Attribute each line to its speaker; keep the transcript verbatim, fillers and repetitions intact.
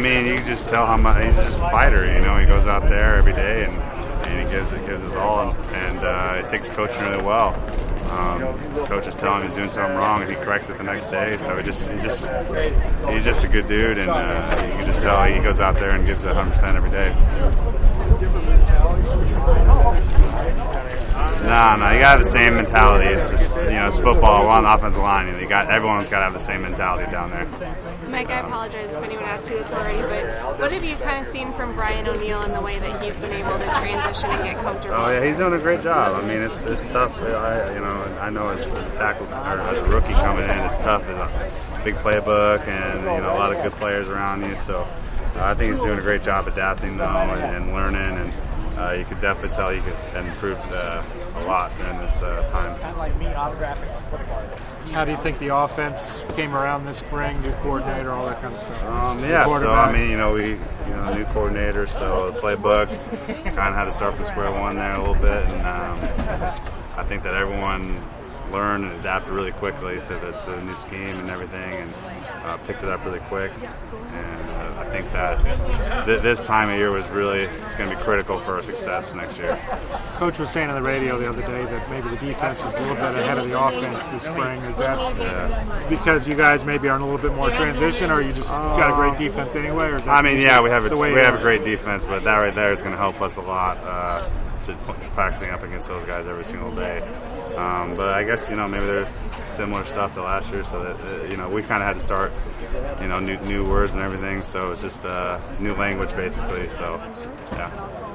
Speaker 1: mean, you can just tell how much he's just a fighter. You know, he goes out there every day and, and he gives it gives his all, and, and uh, it takes coaching really well. Um, coaches tell him he's doing something wrong, and he corrects it the next day. So he just, he just, he's just a good dude, and uh, you can just tell he goes out there and gives it one hundred percent every day. No, no, you got to have the same mentality. It's just, you know, it's football. We're on the offensive line, and you got everyone's got to have the same mentality down there.
Speaker 2: Mike, I apologize if anyone asked you this already, but what have you kind of seen from Brian O'Neill in the way that he's been able to transition and get comfortable?
Speaker 1: Oh yeah, he's doing a great job. I mean, it's it's tough. I, you know, I know as, as a tackle or as a rookie coming in, it's tough. It's a big playbook, and you know, a lot of good players around you. So uh, I think he's doing a great job adapting though and, and learning, and uh, you could definitely tell he has improved uh, a lot during this uh, time.
Speaker 3: How do you think the offense came around this spring? New coordinator, all that kind of stuff.
Speaker 1: Um, yeah, so I mean, you know, we, you know, new coordinator, so the playbook kind of had to start from square one there a little bit, and um, I think that everyone learned and adapted really quickly to the to the new scheme and everything, and uh, picked it up really quick. And uh, I think that th this time of year was really it's going to be critical for our success next year.
Speaker 3: Coach was saying on the radio the other day that maybe the defense was a little bit ahead of the offense this spring. Is that
Speaker 1: yeah.
Speaker 3: because you guys maybe are in a little bit more transition, or you just uh, got a great defense anyway? Or is that
Speaker 1: I mean, yeah, we have a, we have
Speaker 3: is?
Speaker 1: a great defense, but that right there is going to help us a lot. Uh, to practicing up against those guys every single day. Um, but I guess, you know, maybe they're similar stuff to last year, so that, uh, you know, we kind of had to start, you know, new, new words and everything, so it's just uh, new language basically, so, yeah.